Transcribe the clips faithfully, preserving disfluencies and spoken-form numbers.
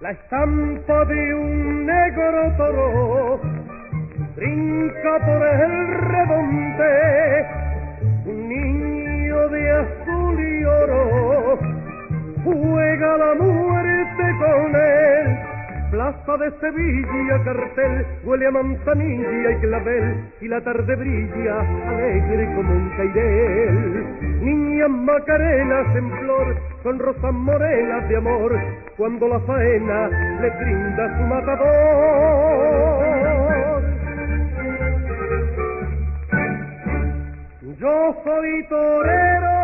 la estampa de un negro toro brinca por el redonde, un niño de azul y oro juega la muerte con él. Plaza de Sevilla, cartel, huele a manzanilla y clavel, y la tarde brilla alegre como un cairel. Niñas macarenas en flor, son rosas morenas de amor, cuando la faena le brinda su matador. Yo soy torero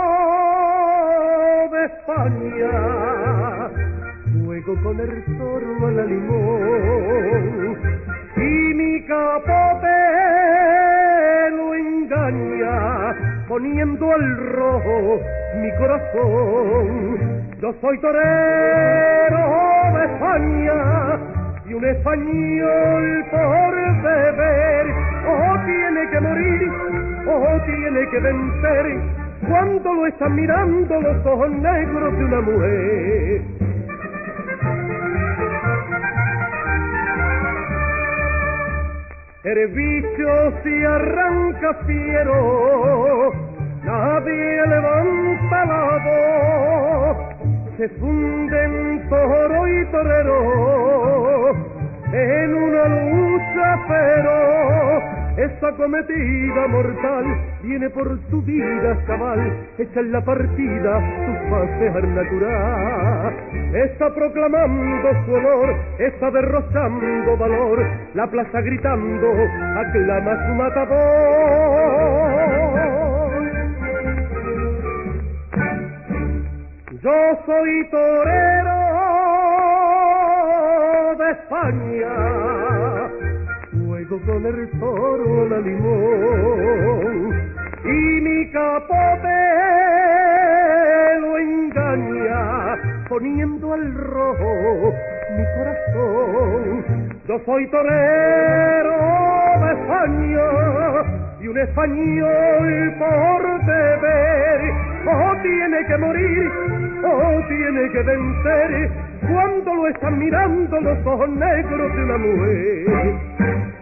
de España, juego con el toro a la limón, y mi capote lo engaña, poniendo al rojo mi corazón. Yo soy torero de España, y un español por deber, o tiene que morir, o tiene que vencer, cuando lo están mirando los ojos negros de una mujer. El bicho se arranca fiero, nadie levanta la voz, se funden toro y torero en una lucha feroz. Esa cometida mortal viene por tu vida cabal, esa es la partida, tu pasear natural. Está proclamando su honor, está derrochando valor, la plaza gritando, aclama su matador. Yo soy torero de España, juego con el toro a la limón, y mi capote lo engaña, poniendo al rojo mi corazón. Yo soy torero de España, y un español por deber, o tiene que morir, o tiene que vencer, cuando lo están mirando los ojos negros de una mujer.